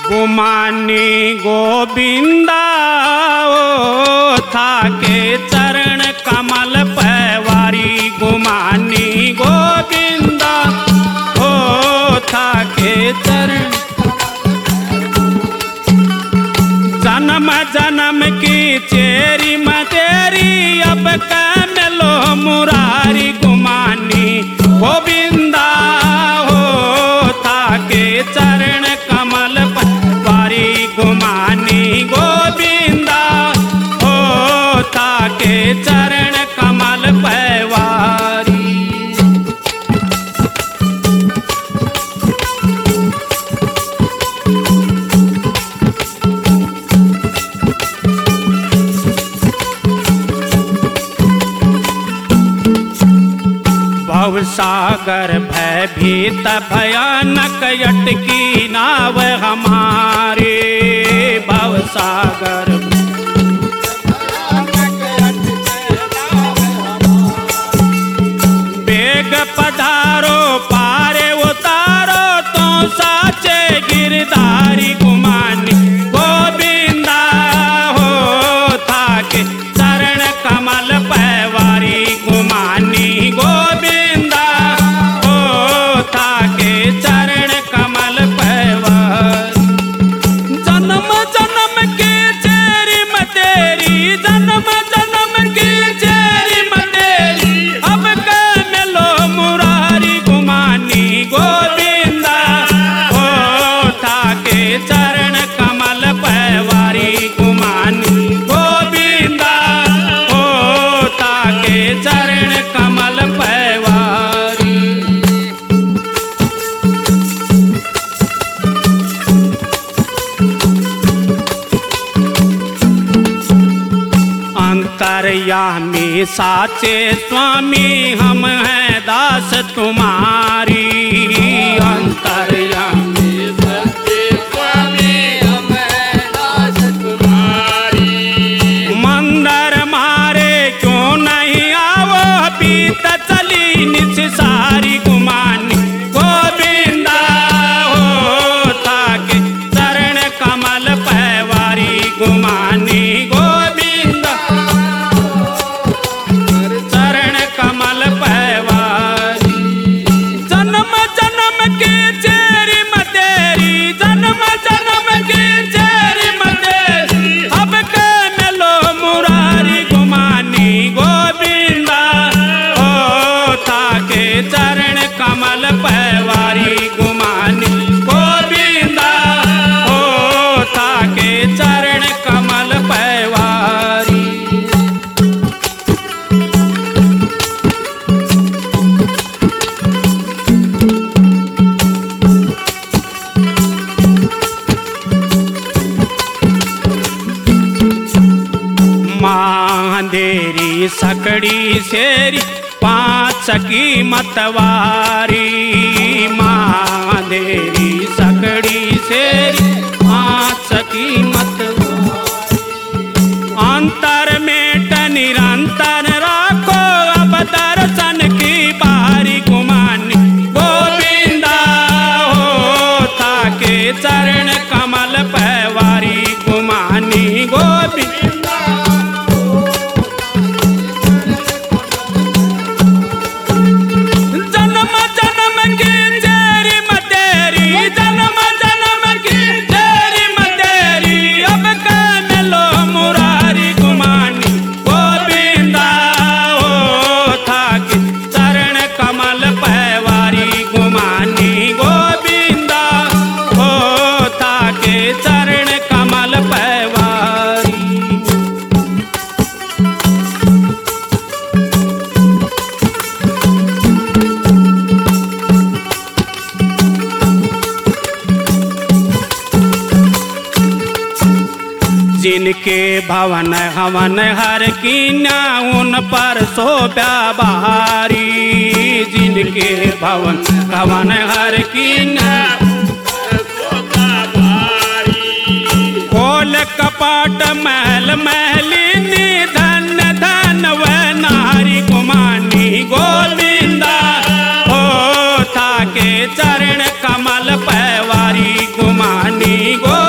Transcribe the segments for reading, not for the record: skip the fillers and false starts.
गुमानी गोविंदा ओ था के चरण कमल पैवारी। गुमानी गोविंदा ओ था के चरण। जन्म जन्म की चेरी मतेरी अब कैमलो मुरारी। गुमानी गोविंदा हो था के चरण कमल पैवारी। गुमानी गोविंदा हो था के चरण कमल पैवारी। भवसागर भयभीत भयानक अटकी नाव हमारे। भवसागर बेग पधारो पारे उतारो तो साचे गिरधारी। गुमानी गोविंदा हो था के चरण कमल पैवारी। गुमानी गोविंदा हो था के चरण कमल पैवारी। जन्म जन्म की चेरी मतेरी। जन्म जन्म की चेरी मतेरी अब कैमलो मुरारी। गुमानी गोविंदा हो था के चरण कमल पैवारी। गुमानी गोविंदा हो था के चरण कमल पैवारी। अंतर्यामी साचे स्वामी हम हैं दास तुम्हारी। अंतर्यामी सच्चे स्वामी हम हैं दास तुम्हारी। मंदिर मारे क्यों नहीं आवो पीत चली निच सारी। गुमानी गोविंदा हो था के चरण कमल पैवारी। गुमानी गोविंदा चरण कमल पैवारी। जन्म जन्म की चेरी मतेरी। जन्म जन्म की चेरी मतेरी अब कैमलो मुरारी। गुमानी गोविंदा हो था के चरण कमल पैवारी। गुमानी गोविंदा हो था के चरण कमल पैवारी। मांदेरी सकड़ी सेरी पांच की मतवारी। मांदेरी सकड़ी सेरी पांच की मतवारी। अंतर में निरंतर राखो अब दर्शन की बारी। गुमानी गोविंदा हो था के चरण कमल पैवारी। गुमानी गोविंदा जन्म जन्म की चेरी मतेरी। जन्म जन्म की चेरी मतेरी अब कैमलो मुरारी। गुमानी गोविंदा हो था के चरण कमल पैवारी। गुमानी गोविंदा हो था के चरण कमल पैवारी। जिनके भवन हवन हर कीना उन पर शोभा बहारी। जिनके भवन हवन हर कीना खोल कपाट महल महलिनी धन धन व नारी। गुमानी गोविंदा हो था के चरण कमल पैवारी। गुमानी गो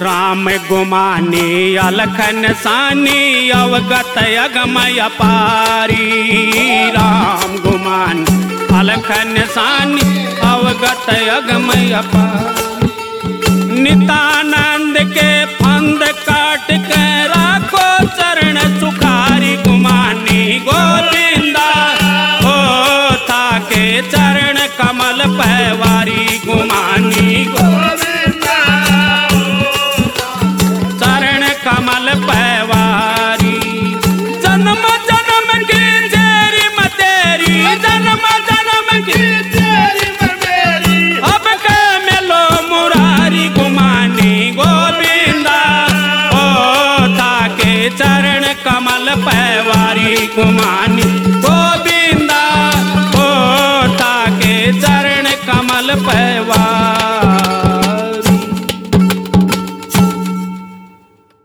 राम गुमानी अलखन सानी अवगत अगमय पारी। राम गुमानी अलखन सानी अवगत अगमय पारी। नितानंद के फंद काट के राखो चरण सुखारी। गुमानी गोविंदा हो ताके चरण कमल पैवारी। गुमानी गोविंदा चरण कमल पैवारी। जन्म जन्म की तेरी मतेरी, जन्म जन्म की तेरी मेरी अब के मिलो मुरारी। गुमानी गोविंदा ओ ताके चरण कमल पैवारी। गुमानी